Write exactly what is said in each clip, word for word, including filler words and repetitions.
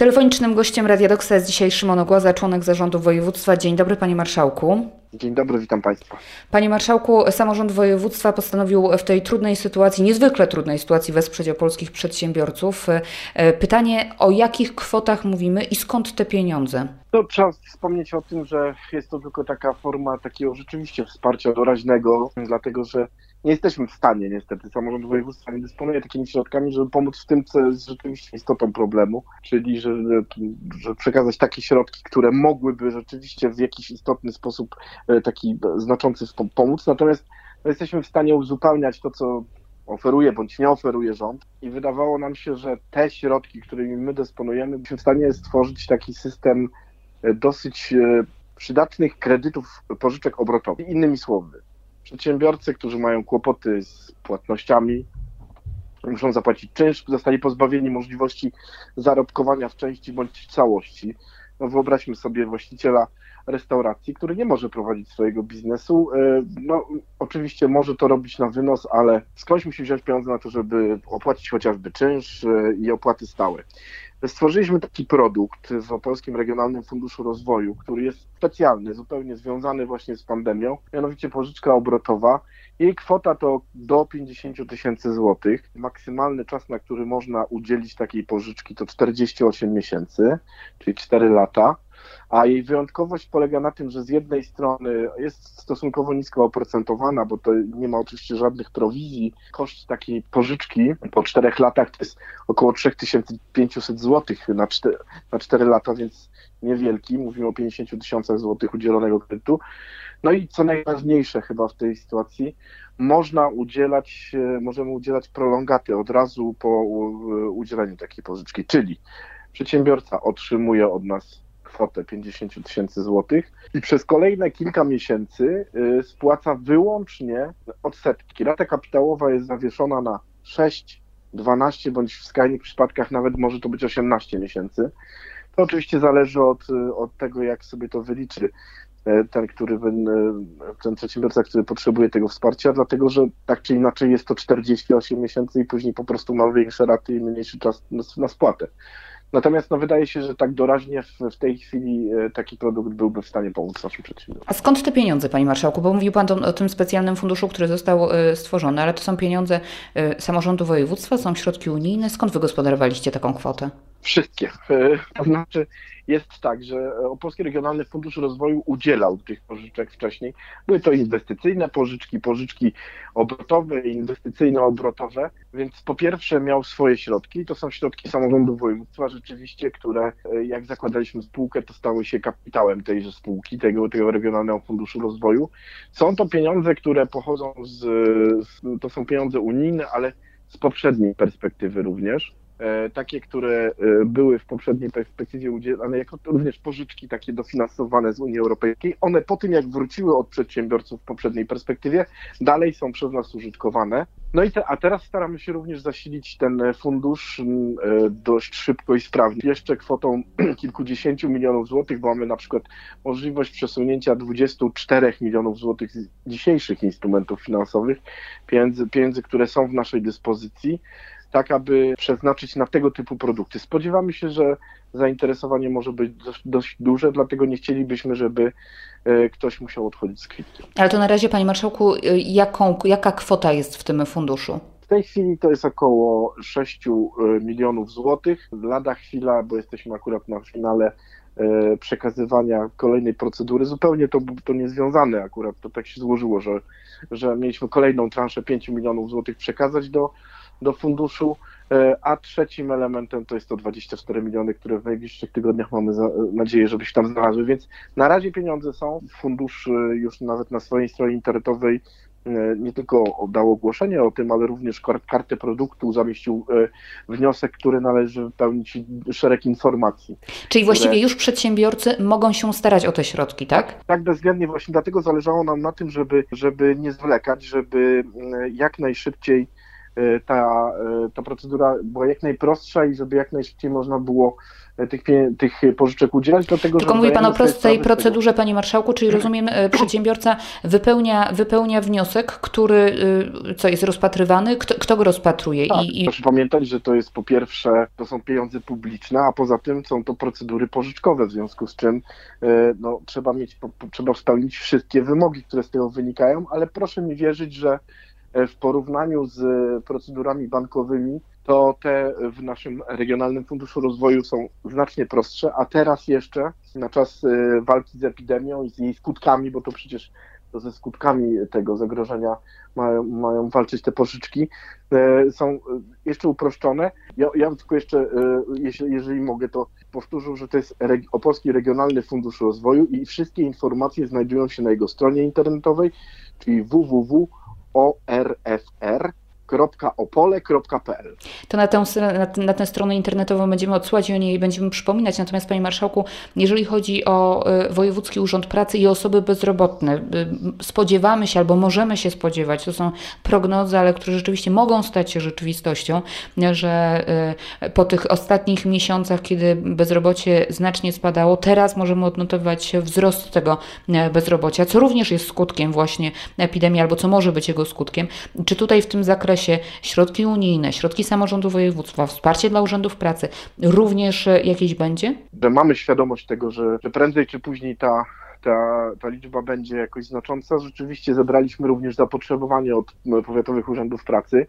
Telefonicznym gościem Radia Doksa jest dzisiaj Szymon Ogłaza, członek zarządu województwa. Dzień dobry, panie marszałku. Dzień dobry, witam państwa. Panie marszałku, samorząd województwa postanowił w tej trudnej sytuacji, niezwykle trudnej sytuacji wesprzeć polskich przedsiębiorców. Pytanie, o jakich kwotach mówimy i skąd te pieniądze? No, trzeba wspomnieć o tym, że jest to tylko taka forma takiego rzeczywiście wsparcia doraźnego, dlatego że nie jesteśmy w stanie, niestety, samorząd województwa nie dysponuje takimi środkami, żeby pomóc w tym, co jest rzeczywiście istotą problemu, czyli że, że przekazać takie środki, które mogłyby rzeczywiście w jakiś istotny sposób taki znaczący pomóc. Natomiast jesteśmy w stanie uzupełniać to, co oferuje bądź nie oferuje rząd i wydawało nam się, że te środki, którymi my dysponujemy, jesteśmy w stanie stworzyć taki system dosyć przydatnych kredytów, pożyczek obrotowych. Innymi słowy, przedsiębiorcy, którzy mają kłopoty z płatnościami, muszą zapłacić czynsz, zostali pozbawieni możliwości zarobkowania w części bądź całości. No wyobraźmy sobie właściciela restauracji, który nie może prowadzić swojego biznesu. No oczywiście może to robić na wynos, ale skądś musi wziąć pieniądze na to, żeby opłacić chociażby czynsz i opłaty stałe. Stworzyliśmy taki produkt w Opolskim Regionalnym Funduszu Rozwoju, który jest specjalny, zupełnie związany właśnie z pandemią, mianowicie pożyczka obrotowa. Jej kwota to do pięćdziesiąt tysięcy złotych. Maksymalny czas, na który można udzielić takiej pożyczki, to czterdzieści osiem miesięcy, czyli cztery lata. A jej wyjątkowość polega na tym, że z jednej strony jest stosunkowo nisko oprocentowana, bo to nie ma oczywiście żadnych prowizji. Koszt takiej pożyczki po czterech latach to jest około trzy tysiące pięćset złotych na cztery, na cztery lata, więc niewielki. Mówimy o pięćdziesięciu tysiącach złotych udzielonego kredytu. No i co najważniejsze chyba w tej sytuacji, można udzielać, możemy udzielać prolongaty od razu po udzieleniu takiej pożyczki, czyli przedsiębiorca otrzymuje od nas kwotę pięćdziesiąt tysięcy złotych i przez kolejne kilka miesięcy spłaca wyłącznie odsetki. Rata kapitałowa jest zawieszona na sześć, dwanaście bądź w skrajnych przypadkach nawet może to być osiemnaście miesięcy. To oczywiście zależy od, od tego, jak sobie to wyliczy ten, który, ten przedsiębiorca, który potrzebuje tego wsparcia, dlatego że tak czy inaczej jest to czterdzieści osiem miesięcy i później po prostu ma większe raty i mniejszy czas na, na spłatę. Natomiast no, wydaje się, że tak doraźnie w, w tej chwili taki produkt byłby w stanie pomóc naszym przedsiębiorcom. A skąd te pieniądze, panie marszałku? Bo mówił pan to, o tym specjalnym funduszu, który został y, stworzony, ale to są pieniądze y, samorządu województwa, są środki unijne. Skąd wygospodarowaliście taką kwotę? Wszystkie. To znaczy jest tak, że Opolski Regionalny Fundusz Rozwoju udzielał tych pożyczek wcześniej. Były to inwestycyjne pożyczki, pożyczki obrotowe i inwestycyjno-obrotowe, więc po pierwsze miał swoje środki, to są środki samorządu województwa rzeczywiście, które jak zakładaliśmy spółkę, to stały się kapitałem tejże spółki, tego, tego Regionalnego Funduszu Rozwoju. Są to pieniądze, które pochodzą z, to są pieniądze unijne, ale z poprzedniej perspektywy również. Takie, które były w poprzedniej perspektywie udzielane jako również pożyczki takie dofinansowane z Unii Europejskiej. One po tym, jak wróciły od przedsiębiorców w poprzedniej perspektywie, dalej są przez nas użytkowane. No i te, a teraz staramy się również zasilić ten fundusz dość szybko i sprawnie. Jeszcze kwotą kilkudziesięciu milionów złotych, bo mamy na przykład możliwość przesunięcia dwudziestu czterech milionów złotych z dzisiejszych instrumentów finansowych, pieniędzy, pieniędzy, które są w naszej dyspozycji, tak aby przeznaczyć na tego typu produkty. Spodziewamy się, że zainteresowanie może być dość, dość duże, dlatego nie chcielibyśmy, żeby ktoś musiał odchodzić z kwitkiem. Ale to na razie, panie marszałku, jaką, jaka kwota jest w tym funduszu? W tej chwili to jest około sześciu milionów złotych. Lada chwila, bo jesteśmy akurat na finale przekazywania kolejnej procedury. Zupełnie to, to niezwiązane akurat, to tak się złożyło, że, że mieliśmy kolejną transzę pięciu milionów złotych przekazać do do funduszu, a trzecim elementem to jest to dwadzieścia cztery miliony, które w najbliższych tygodniach mamy za, nadzieję, żeby się tam znalazły, więc na razie pieniądze są. Fundusz już nawet na swojej stronie internetowej nie tylko dał ogłoszenie o tym, ale również kartę produktu, zamieścił wniosek, który należy wypełnić szereg informacji. Czyli właściwie które... już przedsiębiorcy mogą się starać o te środki, tak? Tak, tak bezwzględnie właśnie dlatego zależało nam na tym, żeby, żeby nie zwlekać, żeby jak najszybciej ta, ta procedura była jak najprostsza i żeby jak najszybciej można było tych, tych pożyczek udzielać. Dlatego, Tylko że mówi Pan o prostej z procedurze, Panie Marszałku, czyli rozumiem, przedsiębiorca wypełnia, wypełnia wniosek, który co jest rozpatrywany, kto, kto go rozpatruje? Tak, I, i... Proszę pamiętać, że to jest po pierwsze, to są pieniądze publiczne, a poza tym są to procedury pożyczkowe, w związku z czym no, trzeba mieć, trzeba spełnić wszystkie wymogi, które z tego wynikają, ale proszę mi wierzyć, że w porównaniu z procedurami bankowymi, to te w naszym Regionalnym Funduszu Rozwoju są znacznie prostsze, a teraz jeszcze na czas walki z epidemią i z jej skutkami, bo to przecież to ze skutkami tego zagrożenia mają, mają walczyć te pożyczki, są jeszcze uproszczone. Ja, ja tylko jeszcze, jeśli, jeżeli mogę, to powtórzę, że to jest Opolski Regionalny Fundusz Rozwoju i wszystkie informacje znajdują się na jego stronie internetowej, czyli w w w kropka o r f r kropka opole kropka p l. To na tę, na, na tę stronę internetową będziemy odsyłać i o niej będziemy przypominać. Natomiast, Panie Marszałku, jeżeli chodzi o y, Wojewódzki Urząd Pracy i osoby bezrobotne, y, spodziewamy się albo możemy się spodziewać, to są prognozy, ale które rzeczywiście mogą stać się rzeczywistością, że y, po tych ostatnich miesiącach, kiedy bezrobocie znacznie spadało, teraz możemy odnotować wzrost tego bezrobocia, co również jest skutkiem właśnie epidemii, albo co może być jego skutkiem. Czy tutaj w tym zakresie środki unijne, środki samorządu województwa, wsparcie dla urzędów pracy również jakieś będzie? Że mamy świadomość tego, że, że prędzej czy później ta, ta, ta liczba będzie jakoś znacząca. Rzeczywiście zebraliśmy również zapotrzebowanie od powiatowych urzędów pracy,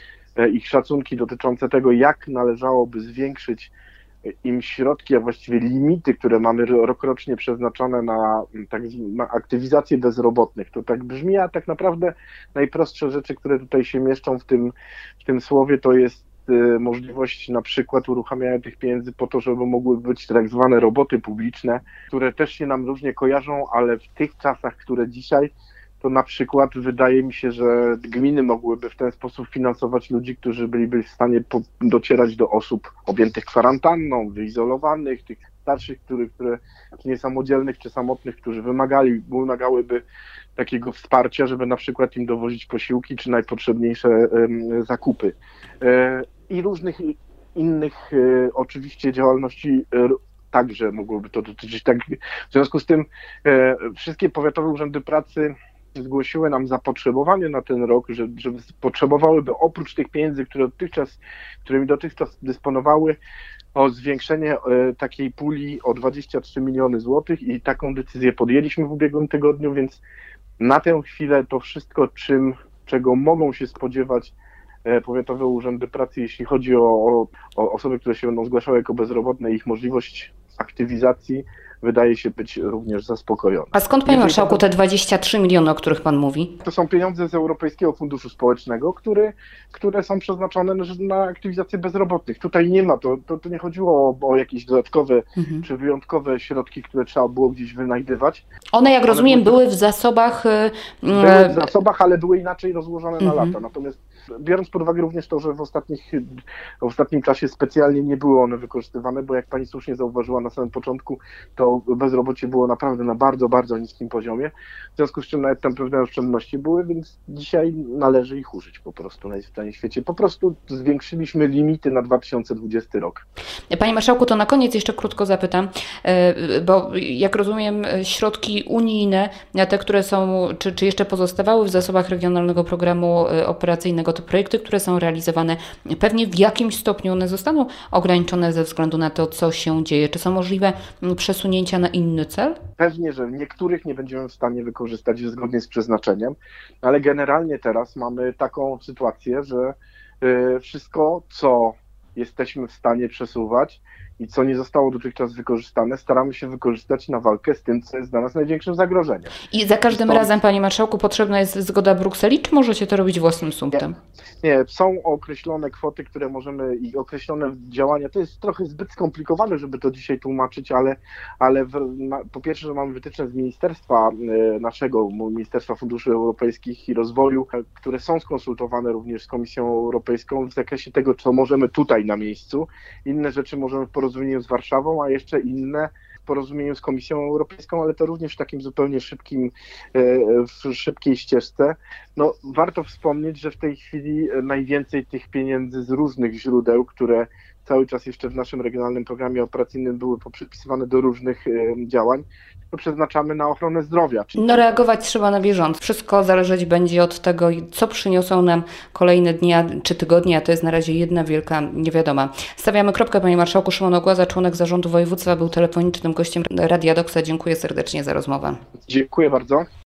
ich szacunki dotyczące tego, jak należałoby zwiększyć im środki, a właściwie limity, które mamy rokrocznie przeznaczone na, tak, na aktywizację bezrobotnych. To tak brzmi, a tak naprawdę najprostsze rzeczy, które tutaj się mieszczą w tym, w tym słowie, to jest y, możliwość na przykład uruchamiania tych pieniędzy po to, żeby mogły być tak zwane roboty publiczne, które też się nam różnie kojarzą, ale w tych czasach, które dzisiaj, to na przykład wydaje mi się, że gminy mogłyby w ten sposób finansować ludzi, którzy byliby w stanie po, docierać do osób objętych kwarantanną, wyizolowanych, tych starszych, które, które, czy niesamodzielnych, czy samotnych, którzy wymagali, wymagałyby takiego wsparcia, żeby na przykład im dowozić posiłki, czy najpotrzebniejsze um, zakupy. E, I różnych innych e, oczywiście działalności e, także mogłoby to dotyczyć. Tak, w związku z tym e, wszystkie powiatowe urzędy pracy zgłosiły nam zapotrzebowanie na ten rok, że, że potrzebowałyby oprócz tych pieniędzy, które dotychczas, którymi dotychczas dysponowały, o zwiększenie e, takiej puli o dwadzieścia trzy miliony złotych i taką decyzję podjęliśmy w ubiegłym tygodniu, więc na tę chwilę to wszystko, czym, czego mogą się spodziewać e, powiatowe urzędy pracy, jeśli chodzi o, o, o osoby, które się będą zgłaszały jako bezrobotne, ich możliwość aktywizacji, wydaje się być również zaspokojone. A skąd, Panie Marszałku, te dwadzieścia trzy miliony, o których Pan mówi? To są pieniądze z Europejskiego Funduszu Społecznego, które, które są przeznaczone na, na aktywizację bezrobotnych. Tutaj nie ma, to, to, to nie chodziło o, o jakieś dodatkowe mhm. czy wyjątkowe środki, które trzeba było gdzieś wynajdywać. One, jak One rozumiem, były, były w zasobach... Były w zasobach, ale były inaczej rozłożone mhm. na lata. Natomiast biorąc pod uwagę również to, że w, ostatnich, w ostatnim czasie specjalnie nie były one wykorzystywane, bo jak Pani słusznie zauważyła na samym początku, to bezrobocie było naprawdę na bardzo, bardzo niskim poziomie, w związku z czym nawet tam pewne oszczędności były, więc dzisiaj należy ich użyć po prostu na całym świecie. Po prostu zwiększyliśmy limity na dwa tysiące dwudziesty rok. Panie Marszałku, to na koniec jeszcze krótko zapytam, bo jak rozumiem, środki unijne, te, które są, czy, czy jeszcze pozostawały w zasobach Regionalnego Programu Operacyjnego, to projekty, które są realizowane, pewnie w jakimś stopniu one zostaną ograniczone ze względu na to, co się dzieje. Czy są możliwe przesunięcia na inny cel? Pewnie, że niektórych nie będziemy w stanie wykorzystać zgodnie z przeznaczeniem, ale generalnie teraz mamy taką sytuację, że wszystko, co jesteśmy w stanie przesuwać i co nie zostało dotychczas wykorzystane, staramy się wykorzystać na walkę z tym, co jest dla nas największym zagrożeniem. I za każdym Stąd... razem, Panie Marszałku, potrzebna jest zgoda Brukseli, czy możecie to robić własnym sumptem? Nie, nie, są określone kwoty, które możemy i określone działania. To jest trochę zbyt skomplikowane, żeby to dzisiaj tłumaczyć, ale, ale w, na, po pierwsze, że mamy wytyczne z ministerstwa e, naszego, Ministerstwa Funduszy Europejskich i Rozwoju, e, które są skonsultowane również z Komisją Europejską w zakresie tego, co możemy tutaj na miejscu. Inne rzeczy możemy w porozumieniu z Warszawą, a jeszcze inne porozumieniu z Komisją Europejską, ale to również w takim zupełnie szybkim, w szybkiej ścieżce. No, warto wspomnieć, że w tej chwili najwięcej tych pieniędzy z różnych źródeł, które cały czas jeszcze w naszym regionalnym programie operacyjnym były poprzypisywane do różnych działań, to przeznaczamy na ochronę zdrowia. Czyli... No reagować trzeba na bieżąco. Wszystko zależeć będzie od tego, co przyniosą nam kolejne dni czy tygodnie, a to jest na razie jedna wielka niewiadoma. Stawiamy kropkę, panie marszałku. Szymon Ogłaza, członek zarządu województwa, był telefonicznym gościem Radia Doksa. Dziękuję serdecznie za rozmowę. Dziękuję bardzo.